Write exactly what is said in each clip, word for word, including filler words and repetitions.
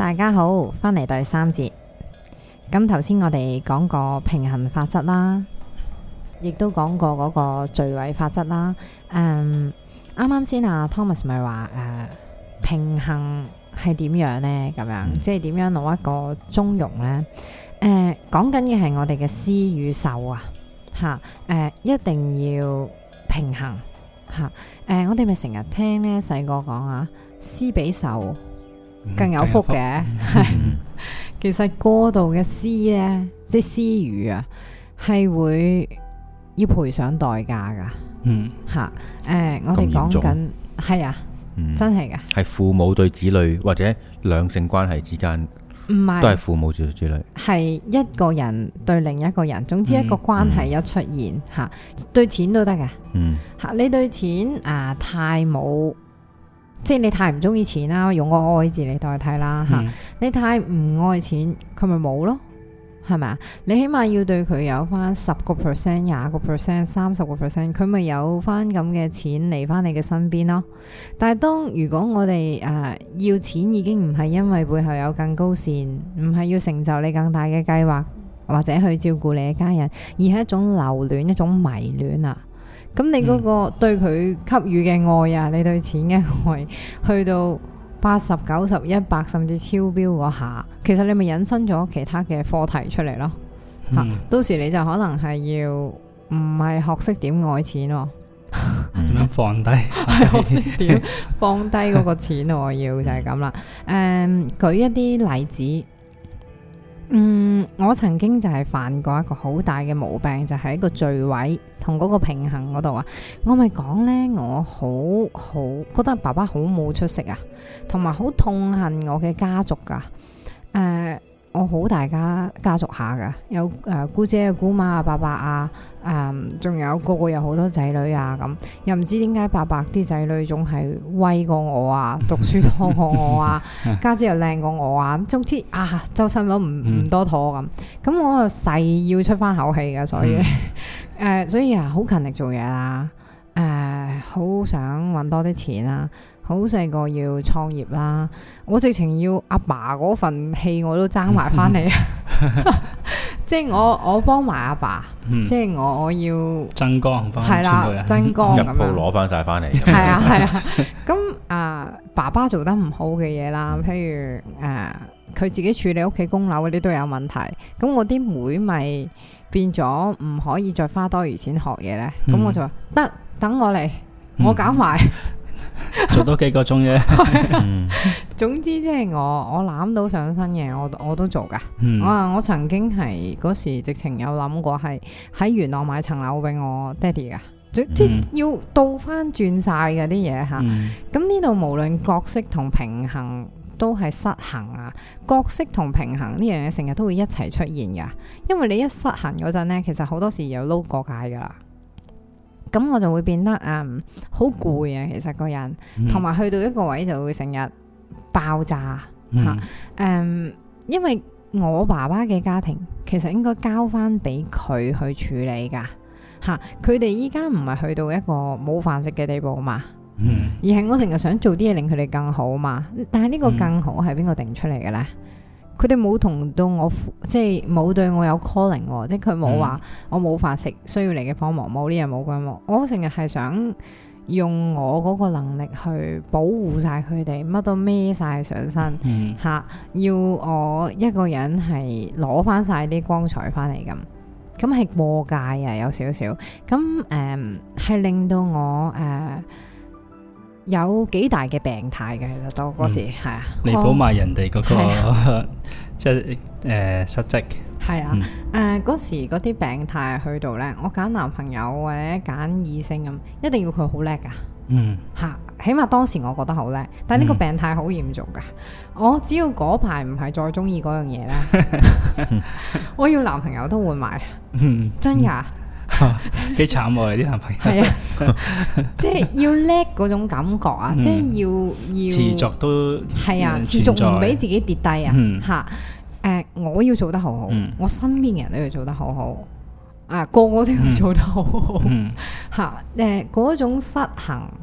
大家好，翻嚟第三節。咁頭先我哋講過平衡法則啦，亦都講過嗰個序位法則啦。誒，啱啱先阿 Thomas 咪話誒平衡係點樣呢？咁樣、嗯、即係點樣攞一個中庸呢？誒，講緊嘅係我哋嘅施與受啊，吓誒、呃，一定要平衡吓。誒、呃，我哋咪成日聽呢細個講啊，施比受更有福嘅。其實過度嘅施呢，即係施予啊，係會要賠上代價噶。嗯，吓誒、呃，我哋講緊係啊，嗯、真係噶， 係父母對子女或者兩性關係之間。唔係，都係父母對子女， 係一個人對另一個人，總之一個關係一出現吓、嗯嗯，對錢都得嘅。嗯，吓你對錢啊、呃、太冇，即係你太唔中意錢啦，用個愛字嚟代替啦吓、嗯。你太唔愛錢，佢咪冇咯，係咪啊？你起碼要對佢有翻十個 percent、廿個 percent、三十個 percent， 佢咪有翻咁嘅錢嚟翻你嘅身邊咯。但係當如果我哋誒、呃、要錢已經唔係因為背後有更高善，唔係要成就你更大嘅計劃，或者去照顧你嘅家人，而係一種留戀、一種迷戀啊。咁你嗰個對佢給予嘅愛啊，你對錢嘅愛，去到八十、九十、一百甚至超標嗰下，其實你咪引申咗其他嘅課題出嚟咯。吓、嗯，到時你就可能係要唔係學識點愛錢咯。 點樣放低？ 係學識點放低嗰個錢，我要就係咁啦。誒、嗯，舉一啲例子。嗯，我曾經就係犯過一個好大嘅毛病，就係、是、一個序位同嗰個平衡嗰度啊。我咪講呢，我好好覺得爸爸好冇出息啊，同埋好痛恨我嘅家族噶。誒、呃。我好大家家族下噶，有誒、呃、姑姐啊、姑媽啊、伯伯啊，誒、嗯，仲有個個有好多仔女啊，咁又唔知點解伯伯啲仔女總係威過我啊，讀書多過我啊，家姐又靚過我啊，總之啊，周身都唔唔多妥咁，咁我就誓要出翻口氣噶，所以誒、呃，所以啊，好勤力做嘢啦，誒、呃，好想搵多啲錢啦。好細個要創業啦，我直情要阿爸嗰份氣我都爭埋翻嚟，即係我我幫埋阿爸，嗯、即係我我要增光翻， 係啦，增光咁樣， 入鋪攞翻晒翻嚟。 係啊係啊，咁啊、呃、爸爸做得唔好嘅嘢啦，譬如誒佢、呃、自己處理屋企供樓嗰啲都有問題，咁我啲妹咪變咗唔可以再花多餘錢學嘢咧，咁、嗯、我就話得，等我嚟，我搞埋。嗯做多幾個鐘啫。 總之即係我我攬到上身嘅，我我都做噶。嗯、我我曾經係嗰時直情有諗過係喺元朗買層樓俾我爹哋噶，即係、嗯、要倒翻轉晒嘅啲嘢吓。咁呢度無論角色同平衡都係失衡啊，角色同平衡呢樣嘢成日都會一齊出現噶，因為你一失衡嗰陣呢，其實好多時又撈過界噶啦。咁我就會變得誒好攰啊，其實個人，同埋、嗯、去到一個位就會成日爆炸吓，誒、嗯嗯，因為我爸爸嘅家庭其實應該交翻俾佢去處理噶吓，佢哋依家唔係去到一個冇飯食嘅地步嘛，嗯、而係我成日想做啲嘢令佢哋更好嘛，但係呢個更好係邊個定出嚟嘅咧？佢哋冇同到我，即係冇對我有 calling，即係佢冇話我冇飯食，需要你嘅幫忙，冇呢樣冇嗰樣冇。我成日係想用我嗰個能力去保護晒佢哋，乜都孭晒上身吓、嗯啊，要我一個人係攞翻晒啲光彩翻嚟咁，咁係過界啊，有少少。咁誒係令到我誒。呃有幾大嘅病態嘅，其實到嗰時係啊， 彌補埋人哋嗰、嗰個即係誒失職。 係啊，誒嗰時嗰啲病態去到咧，我揀男朋友或者揀異性咁，一定要佢好叻噶。嗯，嚇，起碼當時我覺得好叻，但係呢個病態好嚴重噶。嗯、我只要嗰排唔係再中意嗰樣嘢咧，我要男朋友都換埋，嗯、真㗎。 幾慘喎！啲男朋友係啊，即係要叻嗰種感覺啊，嗯、即係要要持續都係啊，持續唔俾自己跌低啊，吓誒、嗯呃，我要做得好好，嗯、我身邊嘅人都要做得好好，啊，個個都要做得好好，吓誒嗰種失衡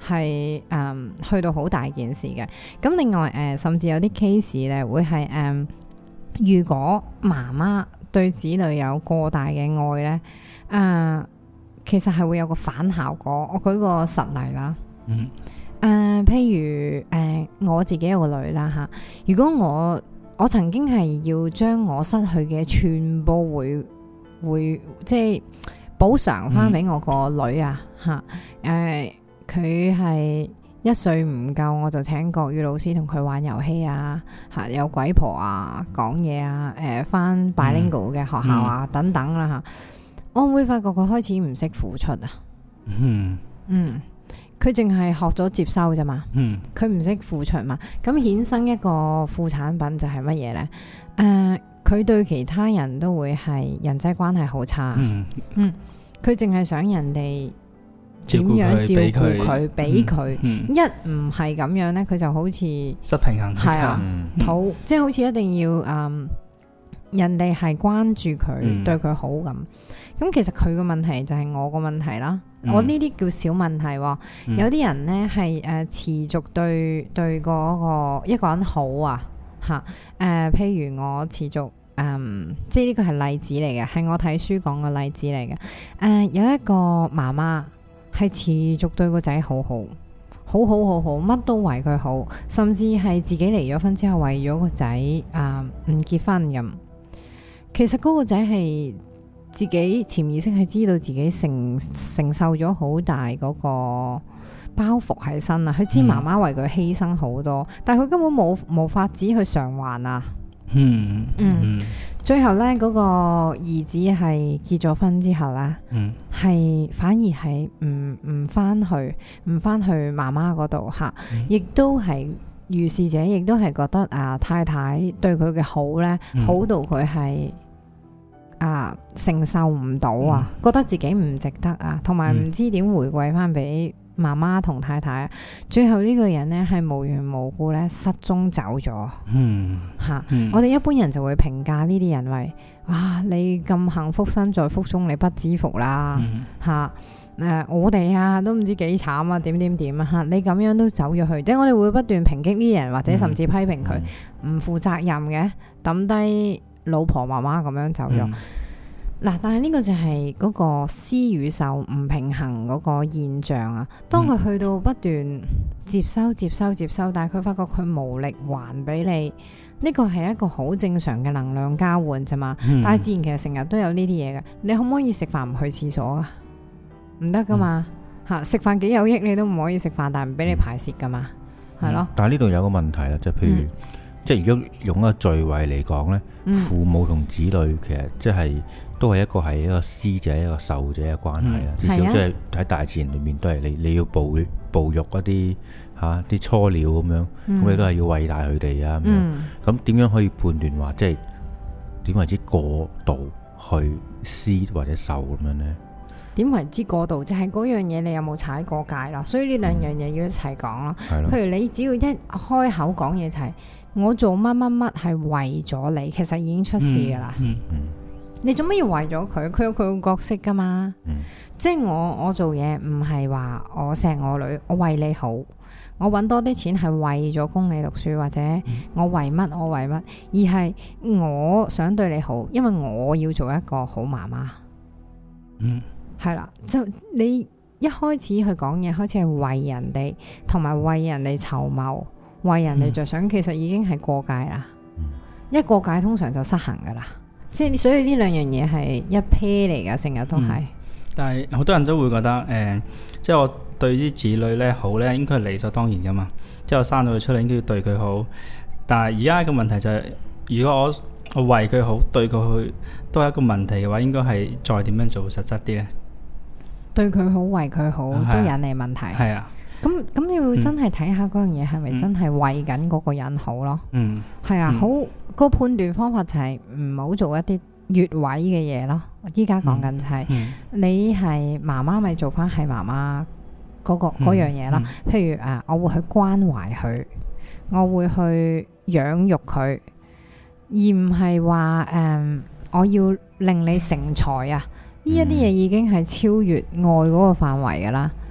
係誒去到好大件事嘅。咁另外誒、呃，甚至有啲 case 咧會係誒、呃，如果媽媽對子女有過大嘅愛咧，誒、呃、其實係會有個反效果。我舉個實例啦，嗯，誒、呃、譬如誒、呃、我自己有個女啦嚇，如果我我曾經係要將我失去嘅全部會會即係補償翻俾我個女啊嚇，誒佢係一歲唔夠，我就請國語老師同佢玩遊戲啊嚇，有鬼婆啊講嘢啊，誒翻 bilingual 嘅學校啊、嗯、等等啦嚇，我會發覺佢開始唔識付出啊，嗯嗯。佢淨係學咗接收啫嘛，佢唔識付出嘛，咁衍生一個副產品就係乜嘢呢？誒、呃，佢對其他人都會係人際關係好差，嗯，佢淨係想人哋點樣照顧佢，俾佢，一唔係咁樣呢，佢就好似失平衡， 係啊，好、嗯，即係好似一定要誒、嗯，人哋係關注佢，嗯、對佢好咁。咁其實佢個問題就係我個問題啦。嗯、我呢啲叫小問題、哦，嗯、有啲人呢係誒、呃、持續對對嗰個一個人好啊嚇誒、呃，譬如我持續誒、呃，即係呢個係例子嚟嘅，係我睇書講嘅例子嚟嘅。誒、呃、有一個媽媽係持續對個仔好好，好好好好，乜都為佢好，甚至係自己離咗婚之後為咗個仔啊唔結婚咁。其實嗰個仔係自己潛意識係知道自己承承受咗好大嗰個包袱喺身啊，佢知媽媽為佢犧牲好多，嗯、但係佢根本冇冇法子去償還啊。嗯嗯，嗯最後呢，嗰、嗰個兒子係結咗婚之後呢，係、嗯、反而係唔唔翻去唔翻去媽媽嗰度吓，亦、嗯、都係如是者，亦都係覺得啊太太對佢嘅好呢，嗯、好到佢係。啊，承受唔到啊，嗯、覺得自己唔值得啊，同埋唔知點回饋翻俾媽媽同太太啊。最後呢個人呢，係無緣無故咧失蹤走咗。嗯，吓、啊，嗯、我哋一般人就會評價呢啲人為，哇，你咁幸福身在福中，你不知福啦。吓、嗯，誒、啊呃，我哋啊都唔知幾慘啊，點點點啊，吓，你咁樣都走咗去，即係我哋會不斷抨擊呢啲人，或者甚至批評佢唔負責任嘅，抌低老婆媽媽咁樣走咗，嗱、嗯，但係呢個就係嗰個施與受唔平衡嗰個現象啊。當佢去到不斷接收、接收、接收，但係佢發覺佢無力還俾你，呢個係一個好正常嘅能量交換啫嘛。嗯、但係自然其實成日都有呢啲嘢嘅，你可唔可以食飯唔去廁所啊？唔得噶嘛，吓、嗯，食飯幾有益，你都唔可以食飯，但係唔俾你排泄噶嘛，係、嗯、咯。但係呢度有個問題啦，就譬如。嗯即係如果用一個序位嚟講呢，嗯、父母同子女其實即係都係一個係一個施者一個受者嘅關係啦。嗯、至少即係喺大自然裏面都係你你要哺哺育一啲吓啲初鳥咁樣，咁、嗯、你都係要餵大佢哋啊咁樣。咁點樣可以判斷話即係點為之過度去施或者受咁樣呢？點為之過度？就係、是、嗰樣嘢你有冇踩過界啦？所以呢兩樣嘢要一齊講咯。嗯、譬如你只要一開口講嘢就係、是。我做乜乜乜係為咗你，其實已經出事噶啦。嗯嗯、你做乜要為咗佢？佢有佢個角色噶嘛。嗯、即係我我做嘢唔係話我錫我女，我為你好，我搵多啲錢係為咗供你讀書，或者我為乜我為乜，而係我想對你好，因為我要做一個好媽媽。嗯，係啦，就你一開始去講嘢，開始係為人哋，同埋為人哋籌謀。為人哋着想，其實已經係過界啦。嗯、一過界通常就失衡噶啦，即係所以呢兩樣嘢係一 pair 嚟噶，成日都係、嗯。但係好多人都會覺得，誒、呃，即係我對啲子女咧好咧，應該係理所當然噶嘛。即係我生咗佢出嚟，應該要對佢好。但係而家個問題就係、是，如果我我為佢好，對佢都係一個問題嘅話，應該係再點樣做實質啲咧？對佢好，為佢好，啊、都引嚟問題。係啊。咁咁你要真係睇下嗰樣嘢係咪真係為緊嗰個人好咯？嗯，係啊，嗯、好、個判斷方法就係唔好做一啲越位嘅嘢咯。依家講緊就係、是嗯嗯、你係媽媽咪做翻係媽媽嗰個嗰樣嘢啦。嗯嗯、譬如啊，我會去關懷佢，我會去養育佢，而唔係話誒我要令你成才啊！呢一啲嘢已經係超越愛嗰個範圍噶啦。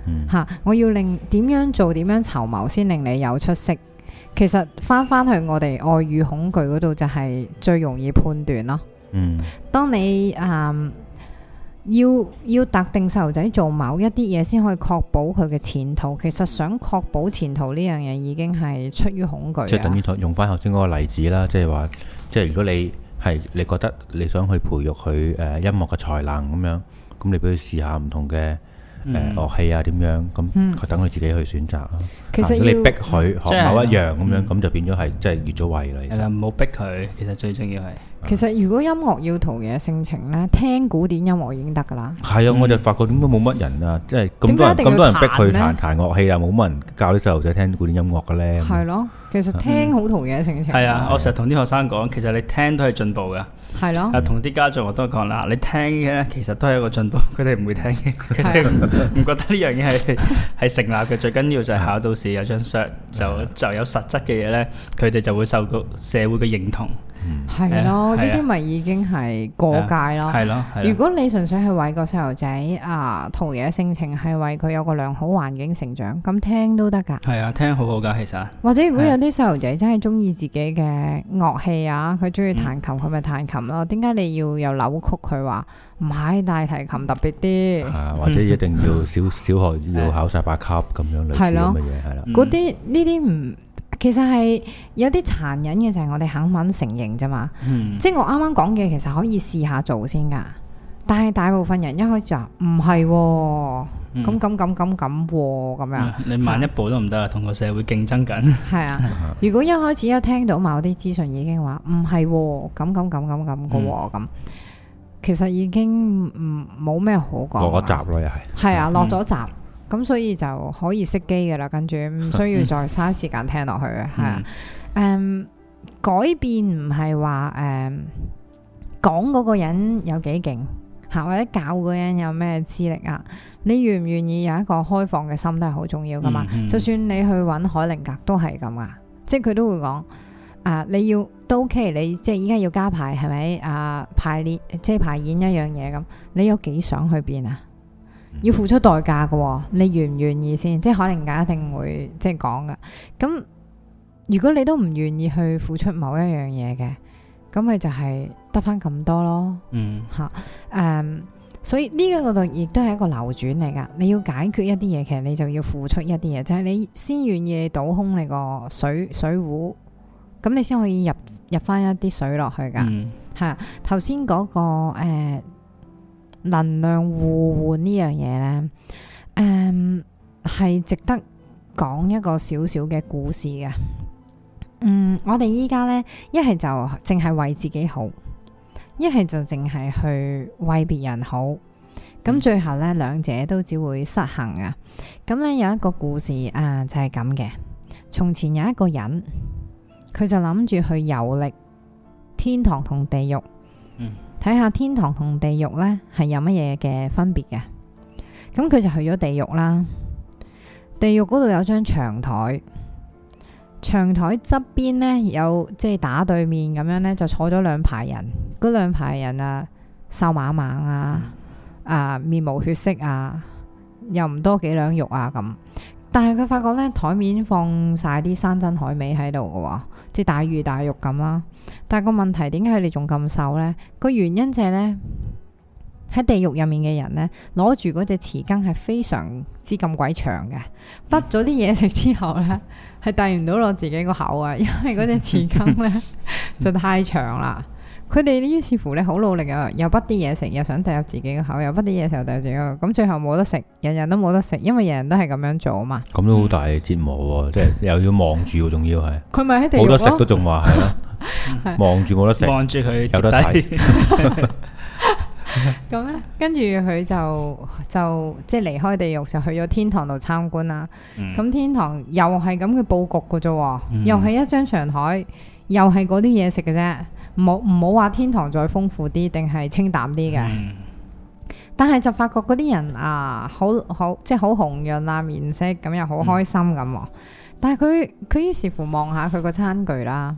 嚇、嗯，我要令點樣做點樣籌謀先令你有出息。其實翻翻去我哋愛與恐懼嗰度就係最容易判斷咯。嗯，當你誒、嗯、要要特定細路仔做某一啲嘢先可以確保佢嘅前途，其實想確保前途呢樣嘢已經係出於恐懼。 即係等於用翻頭先嗰個例子啦，即係話，即係如果你係你覺得你想去培育佢誒音樂嘅才能咁樣，咁你俾佢試下唔同嘅。誒、嗯、樂器啊點樣咁佢等佢自己去選擇咯。其實你逼佢學某一樣咁樣，咁、嗯、就變咗係即係越咗位啦。其實唔好逼佢，其實最重要係。 其實如果音樂要陶冶性情咧，聽古典音樂已經得噶啦。 係啊，我就發覺點解冇乜人啊，即係咁多人咁多人逼佢彈彈樂器啊，冇乜人教啲細路仔聽古典音樂嘅咧。 係咯，其實聽好陶冶性情。 係啊，我成日同啲學生講，其實你聽都係進步嘅。係咯。啊，同啲家長我都講啦，你聽嘅其實都係一個進步，佢哋唔會聽嘅，佢哋唔覺得呢樣嘢係係成立嘅。最緊要就係考到試有張 cert 就就有實質嘅嘢咧，佢哋就會受到社會嘅認同。 係咯，呢啲咪已經係過界咯。係咯，如果你純粹係為個細路仔啊陶冶性情，係為佢有個良好環境成長，咁聽都得噶。 係啊，聽好好噶，其實。或者如果有啲細路仔真係中意自己嘅樂器啊，佢中意彈琴，佢咪彈琴咯。點解你要有扭曲佢話唔係大提琴特別啲？ 啊，或者一定要小小學要考晒八級咁樣類似咁嘅嘢，係啦。 嗰啲呢啲唔。其實係有啲殘忍嘅，就係我哋肯唔肯承認啫嘛。嗯、即係我啱啱講嘅，其實可以試下做先噶。但係大部分人一開始話唔係，咁咁咁咁咁咁樣。 你慢一步都唔得，同個社會競爭緊。 係啊，如果一開始一聽到某啲資訊已經話唔係，咁咁咁咁咁個咁，其實已經唔冇咩好講。 落咗閘咯，又係。 係啊，落咗閘。咁、嗯、所以就可以熄機噶啦，跟住唔需要再嘥時間聽落去嘅，係啊。誒，改變唔係話誒講嗰個人有幾勁吓，或者教嗰個人有咩資歷啊？你願唔願意有一個開放嘅心都係好重要噶嘛。嗯嗯、就算你去揾海靈格都係咁噶，即係佢都會講啊，你要都 OK，你即係依家要加排係咪啊？排練即係排演一樣嘢咁，你有幾想去邊啊？要付出代價嘅，你願唔願意先？即係海靈格一定會即係講噶。咁如果你都唔願意去付出某一樣嘢嘅，咁咪就係得翻咁多咯。嗯，吓，誒，所以呢一個度亦都係一個流轉嚟噶。你要解決一啲嘢，其實你就要付出一啲嘢，就係、是、你先願意倒空你個水水壺，咁你先可以入入翻一啲水落去噶。係啊、嗯，頭先嗰個誒。呃能量互換呢樣嘢呢，誒、嗯、係值得講一個小小嘅故事嘅。嗯，我哋依家呢，一係就淨係為自己好，一係就淨係去為別人好。咁最後呢，兩者都只會失衡啊。咁呢，有一個故事啊，就係咁嘅。從前有一個人，佢就諗住去遊歷天堂同地獄。嗯。睇下天堂同地獄呢係有乜嘢嘅分別嘅，咁佢就去咗地獄啦。地獄嗰度有張長台，長台側邊呢有即係打對面咁樣呢，就坐咗兩排人。嗰兩排人啊，瘦蜢蜢啊，啊面無血色啊，又唔多幾兩肉啊咁。但係佢發覺呢，台面放晒啲山珍海味喺度嘅，即係大魚大肉咁啦。但係個問題，點解佢哋仲咁瘦呢？個原因就係呢，喺地獄入面嘅人呢，攞住嗰隻匙羹係非常之咁鬼長嘅，滗咗啲嘢食之後呢，係遞唔到落自己個口啊，因為嗰隻匙羹呢就太長啦。佢哋於是乎咧好努力啊，又滗啲嘢食，又想遞入自己個口，又滗啲嘢食又遞入自己個口，咁最後冇得食，人人都冇得食，因為人人都係咁樣做啊嘛。 咁都好大折磨喎，即係又要望住，仲要係。 佢咪喺地獄咯？冇得食都仲話係咯，望住冇得食， 望住佢有得睇。 咁咧，跟住佢就就即係離開地獄，就去咗天堂度參觀啦。咁、嗯、天堂又係咁嘅佈局噶啫，嗯、又係一張長台，又係嗰啲嘢食嘅啫。唔好唔好話天堂再豐富啲，定係清淡啲嘅。嗯、但係就發覺嗰啲人啊，好好即係好紅潤啊，面色咁又好開心咁。嗯、但係佢佢於是乎望下佢個餐具啦，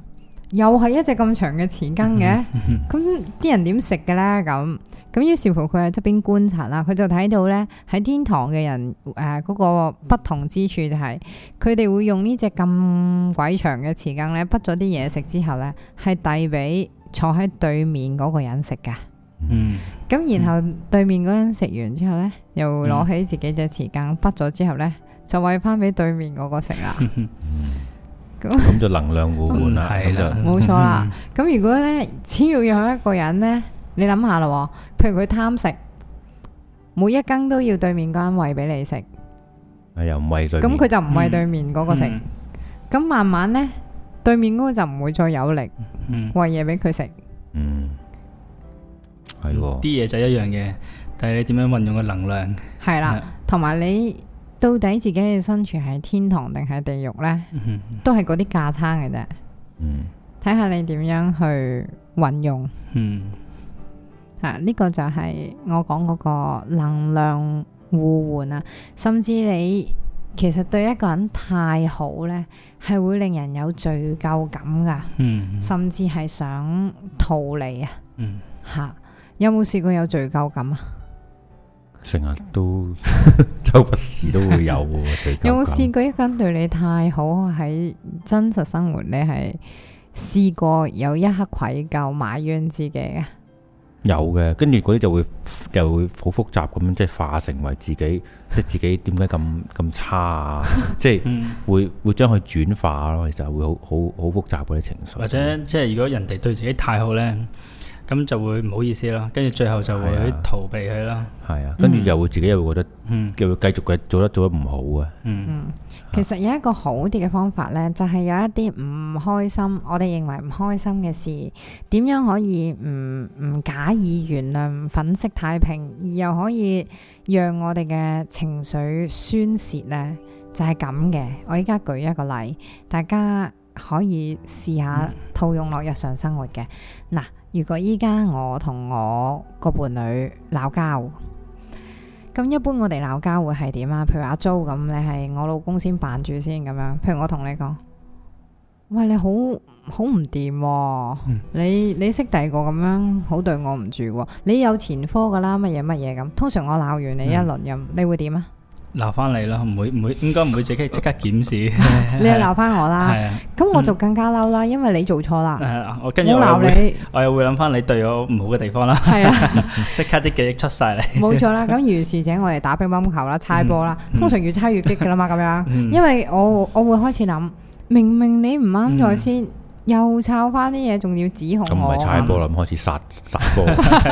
又係一隻咁長嘅匙羹嘅，咁啲人點食嘅咧？咁咁於是乎佢喺側邊觀察啦，佢就睇到咧喺天堂嘅人誒嗰、呃嗰個不同之處就係佢哋會用呢隻咁鬼長嘅匙羹咧，滗咗啲嘢食之後咧，係遞俾坐喺對面嗰個人食噶。 嗯， 咁然後對面嗰人食完之後咧，又攞起自己隻匙羹滗咗之後咧，就餵翻俾對面嗰個食啦。 咁就能量互換啦， 係啦， 冇錯啦。咁如果咧，只要有一個人咧，你諗下啦，譬如佢貪食，每一羹都要對面嗰人餵俾你食， 又唔餵對面， 咁佢就唔餵對面嗰個食。咁、嗯、慢慢咧，對面嗰個就唔會再有力餵嘢俾佢食。嗯， 係喎， 啲嘢就一樣嘅，但係你點樣運用個能量？ 係啦，同埋你。到底自己嘅身處係天堂定係地獄呢？嗯、都係嗰啲架撐嘅啫。睇下、嗯、你點樣去運用。嗯，啊，呢、呢個就係我講嗰個能量互換啊。甚至你其實對一個人太好呢，係會令人有罪疚感噶。嗯、甚至係想逃離啊。嗯，吓，有冇試過有罪疚感啊？ 成日都周不時都會有喎。 有冇試過一個人對你太好，喺真實生活你係試過有一刻愧疚埋怨自己啊？ 有嘅，跟住嗰啲就會就會好複雜咁樣，即係化成為自己，即係自己點解咁咁差啊？即係會會將佢轉化咯，其實會好好好複雜嗰啲情緒。 或者即係如果人哋對自己太好咧，咁就會唔好意思咯，跟住最後就會逃避佢啦。 係啊，跟住又會自己又會覺得，嗯，又會繼續嘅做得做得唔好啊。 嗯，嗯，其實有一個好啲嘅方法呢，就係、是、有一啲唔開心，我哋認為唔開心嘅事，點樣可以唔唔假意原諒、粉飾太平，而又可以讓我哋嘅情緒宣洩呢？就係咁嘅。我依家舉一個例，大家可以試下套用落日常生活嘅嗱。嗯，如果依家我同我個伴侶鬧交，咁一般我哋鬧交會係點啊？譬如阿 Jo 咁，你係我老公先扮住先咁樣。譬如我同你講，喂，你好好唔掂，嗯、你你識第二個咁樣好對我唔住，你有前科噶啦，乜嘢乜嘢咁。通常我鬧完你一輪咁，嗯、你會點啊？鬧翻你啦，唔會唔會，應該唔會即刻即刻檢視。 你又鬧翻我啦，咁我就更加嬲啦，因為你做錯啦。 我跟住我鬧你，我又會諗翻你對我唔好嘅地方啦。係啊，即刻啲記憶出晒嚟。冇錯啦，咁如是者我哋打乒乓球啦，猜波啦，通常越猜越激噶啦嘛，咁樣。因為我我會開始諗，明明你唔啱在先。又抄翻啲嘢，仲要指控我。咁唔係踩波啦，咁開始殺殺波，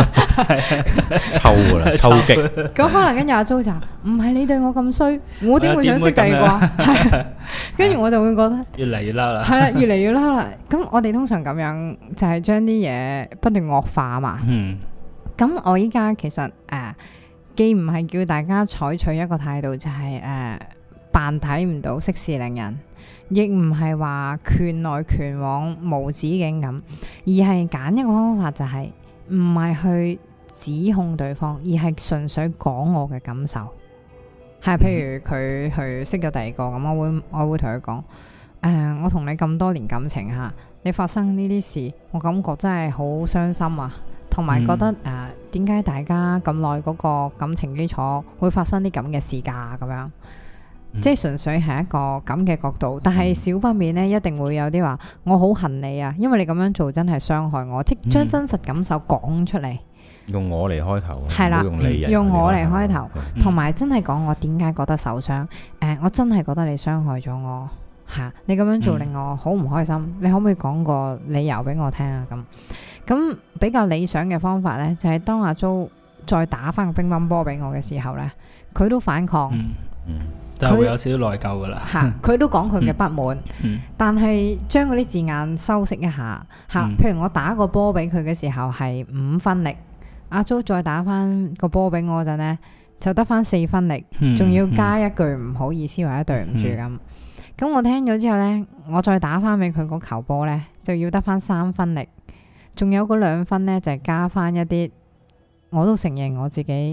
抽噶啦，抽擊。 咁可能跟住阿 Jo 就唔係你對我咁衰，我點會想識第二個啊？跟住我就會覺得越嚟越嬲啦。 係啦，越嚟越嬲啦。咁我哋通常咁樣就係將啲嘢不斷惡化嘛。嗯。咁我依家其實誒、呃，既唔係叫大家採取一個態度，就係誒扮睇唔到，息事寧人。亦唔係話拳來拳往無止境咁，而係揀一個方法，就係唔係去指控對方，而係純粹講我嘅感受。係譬如佢去識咗第二個咁，我會我會同佢講，誒、呃，我同你咁多年感情吓，你發生呢啲事，我感覺真係好傷心啊，同埋覺得誒，點解、嗯呃、大家咁耐嗰個感情基礎會發生啲咁嘅事噶咁樣。即係純粹係一個咁嘅角度，但係少不免呢，一定會有啲話我好恨你啊，因為你咁樣做真係傷害我，即係將真實感受講出嚟， 用我嚟開頭， 係啦， 用你用我嚟開頭，同埋真係講我點解覺得受傷，誒、呃，我真係覺得你傷害咗我，吓，你咁樣做令我好唔開心，嗯、你可唔可以講個理由俾我聽啊？咁咁比較理想嘅方法呢，就係、是、當阿 Jo 再打翻個乒乓波俾我嘅時候呢，佢都反抗。嗯嗯就會有少少內疚噶啦， 吓，佢都講佢嘅不滿，嗯嗯、但係將嗰啲字眼修飾一下，吓、嗯，譬如我打個波俾佢嘅時候係五分力，阿 Jo 再打翻個波俾我嗰陣呢，就得翻四分力，仲、嗯、要加一句唔好意思或者對唔住咁。咁、嗯、我聽咗之後呢，我再打翻俾佢嗰球波呢，就要得翻三分力，仲有嗰兩分呢，就係、是、加翻一啲，我都承認我自己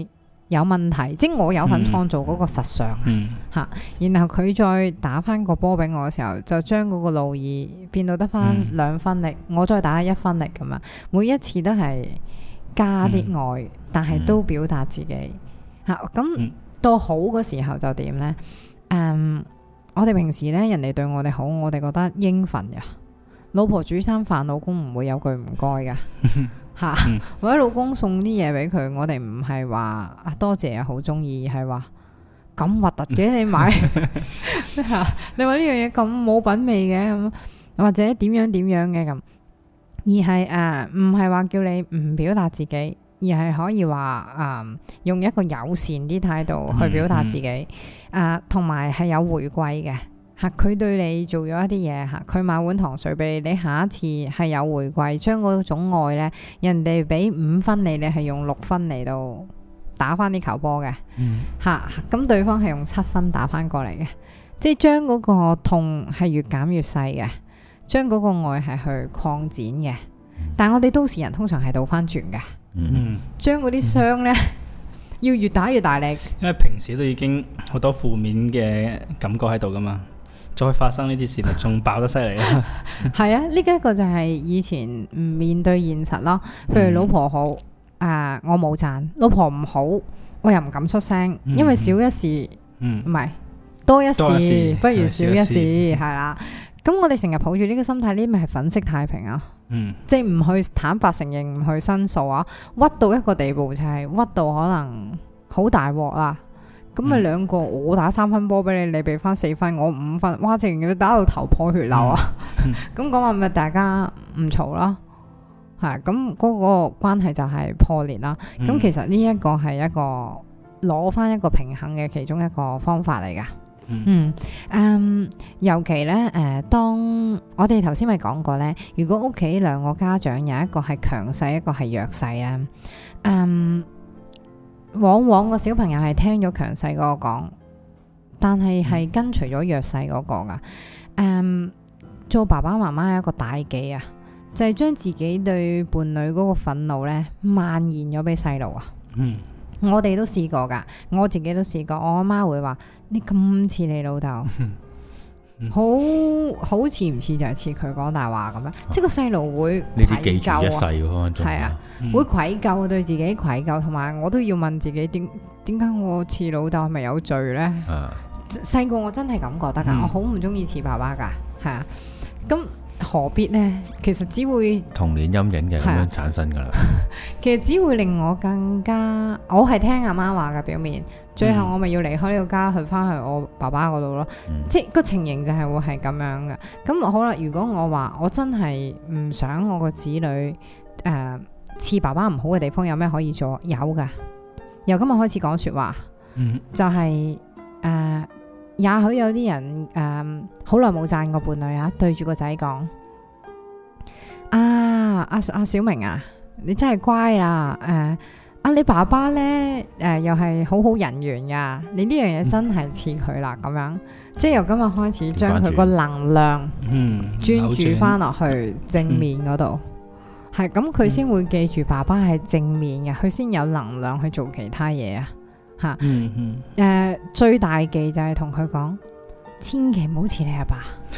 有問題，即係我有份創造嗰個實相嚇、嗯嗯，然後佢再打翻個波俾我嘅時候，就將嗰個路二變到得翻兩分力，嗯、我再打一分力咁樣，每一次都係加啲愛，嗯、但係都表達自己嚇。咁、嗯嗯、到好嘅時候就點呢？誒、um,，我哋平時咧人哋對我哋好，我哋覺得應份嘅。老婆煮餐飯，老公唔會有句唔該噶。吓，或者老公送啲嘢俾佢，我哋唔係話啊多謝啊好中意，係話咁核突嘅你買，你話呢樣嘢咁冇品味嘅咁，或者點樣點樣嘅咁，而係誒唔係話叫你唔表達自己，而係可以話誒、呃、用一個友善啲態度去表達自己，誒同埋係有回饋嘅。吓，佢對你做咗一啲嘢吓，佢買碗糖水俾你，你下一次係有回饋，將嗰種愛呢，人哋俾五分你，你係用六分嚟到打翻啲球波嘅，吓咁、嗯、對方係用七分打翻過嚟嘅，即係將嗰個痛係越減越細嘅，將嗰個愛係去擴展嘅。但係我哋都市人通常係倒翻轉嘅，嗯，將嗰啲傷呢，嗯、要越打越大力， 因為平時都已經好多負面嘅感覺喺度噶嘛。再發生呢啲事咪仲爆得犀利啊！ 係啊，呢一個就係以前唔面對現實咯。譬如老婆好，誒、呃、我冇讚；老婆唔好，我又唔敢出聲，嗯、因為少一事，唔係、嗯、多一事，一事不如少一事，係啦。咁我哋成日抱住呢個心態，呢咪係粉飾太平啊！嗯、即係唔去坦白承認，唔去申訴啊，屈到一個地步就係屈到可能好大鑊啦。咁咪兩個，我打三分波俾你，你俾翻四分，我五分，哇！淨要打到頭破血流啊！咁講話咪大家唔嘈啦，係咁嗰個關係就係破裂啦。咁、嗯、其實呢一個係一個攞翻一個平衡嘅其中一個方法嚟噶。嗯，嗯，嗯，尤其咧，誒、呃，當我哋頭先咪講過咧，如果屋企兩個家長有一個係強勢，一個係弱勢啊，嗯。往往個小朋友係聽咗強勢嗰個講，但係係跟隨咗弱勢嗰個噶。嗯，做爸爸媽媽係一個大忌啊，就係、是、將自己對伴侶嗰個憤怒咧蔓延咗俾細路啊。嗯，我哋都試過噶，我自己都試過。我阿媽會話：你咁似你老豆。好好似唔似就係似佢講大話咁樣，啊、即係個細路會愧疚啊，係啊，嗯、會愧疚，對自己愧疚，同埋我都要問自己點點解我似老豆係咪有罪呢？細個、啊、我真係咁覺得噶，嗯、我好唔中意似爸爸噶，係啊，咁何必呢？其實只會童年陰影就咁樣產生噶啦。 其實只會令我更加，我係聽阿媽話嘅表面。最後我咪要離開呢個家，去翻去我爸爸嗰度咯。嗯、即係個情形就係會係咁樣嘅。咁好啦，如果我話我真係唔想我個子女誒似、呃、爸爸唔好嘅地方，有咩可以做？有噶。由今日開始講說話，嗯、就係、是、誒、呃，也許有啲人誒好耐冇讚過伴侶啊，對住個仔講：啊，阿、啊、阿小明啊，你真係乖啦，誒、呃。啊！你爸爸呢，誒、呃，又係好好人緣噶，你呢樣嘢真係似佢啦，咁、嗯、樣，即係由今日開始將佢個能量，嗯，專注翻落去正面嗰度，係咁佢先會記住爸爸係正面嘅，佢先有能量去做其他嘢啊，吓，嗯嗯，誒、呃，最大忌就係同佢講，千祈唔好似你阿爸，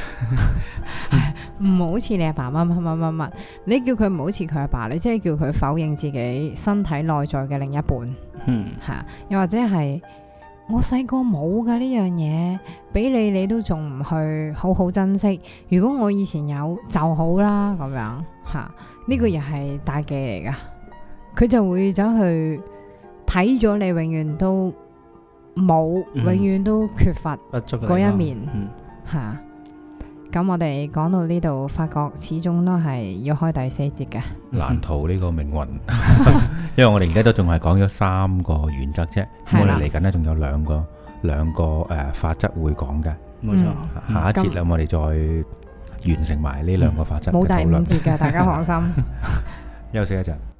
唔好似你阿爸乜乜乜乜乜，你叫佢唔好似佢阿爸，你即係叫佢否認自己身體內在嘅另一半，嗯，吓，又或者係我細個冇噶呢樣嘢，俾你你都仲唔去好好珍惜，如果我以前有就好啦，咁樣吓，呢個又係大忌嚟噶，佢就會走去睇咗你永遠都冇，永遠都缺乏嗰一面，吓。咁我哋講到呢度，發覺始終都係要開第四節嘅， 難逃呢個命運。因為我哋而家都仲係講咗三個原則啫，我哋嚟緊呢仲有兩個兩個誒法則會講嘅，冇錯。下一節咧，我哋再完成埋呢兩個法則。 冇第五節嘅，大家放心。 休息一陣。